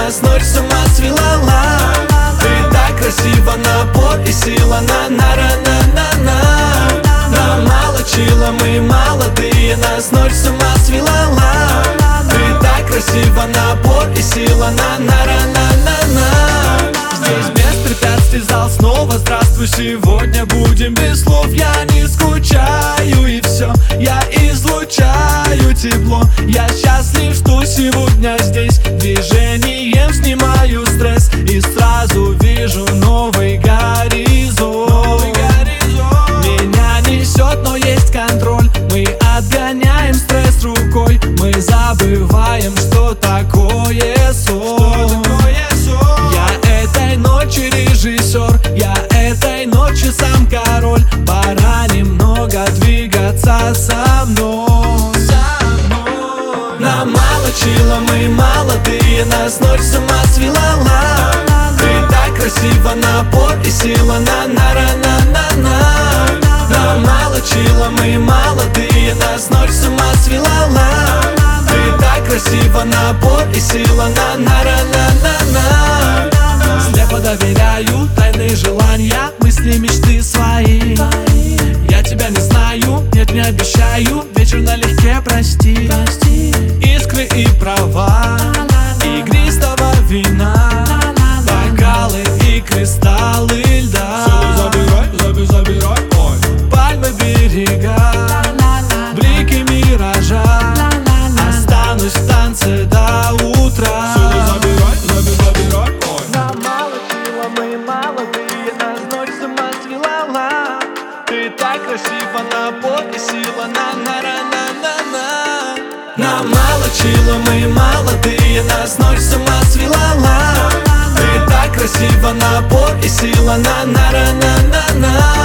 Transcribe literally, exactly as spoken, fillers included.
нас ночь с ума свела. Ты так красива, напор и сила, на на на на на на. Нам мало чила, мы молодые, нас ночь с ума свела. Ты так красива, напор и сила, на на на на на на. Здесь без препятствий зал снова здравствуй. Сегодня будем без слов, я не скучаю и все, я излучаю тепло. Я счастлив, что сегодня здесь, движением снимаю стресс и сразу вижу новый горизонт. Новый горизонт. Меня несет, но есть контроль. Мы отгоняем стресс рукой, мы забываем, что такое сон. Что такое сон? Я этой ночи режиссер, я этой ночи сам король. Пора немного двигаться со мной. Нам мало чила, мы молодые, нас ночь с ума свела. Ты так красива, напор и сила, на на на на на на. Нам мало чила, мы молодые, нас ночь с ума свела. Ты так красива, напор и сила, на на на на на на. Слепо доверяю тайные желания, мысли, мечты свои. Я тебя не знаю, нет, не обещаю, вечер налегке, прости. Искры и права, игристого вина, бокалы и кристаллы льда. Забирай, забирай, забирай, ой. Пальмы, берега, блики миража. Останусь в танце до утра. Забирай, забирай, забирай, ой. Нам мало чила, мы молодые, нас ночь с ума свела. Ты так красива, напор и сила, на на на на на на. Нам мало чила, мы молодые, нас ночь с ума свела. Ты так красива, напор и сила, на на на на на на.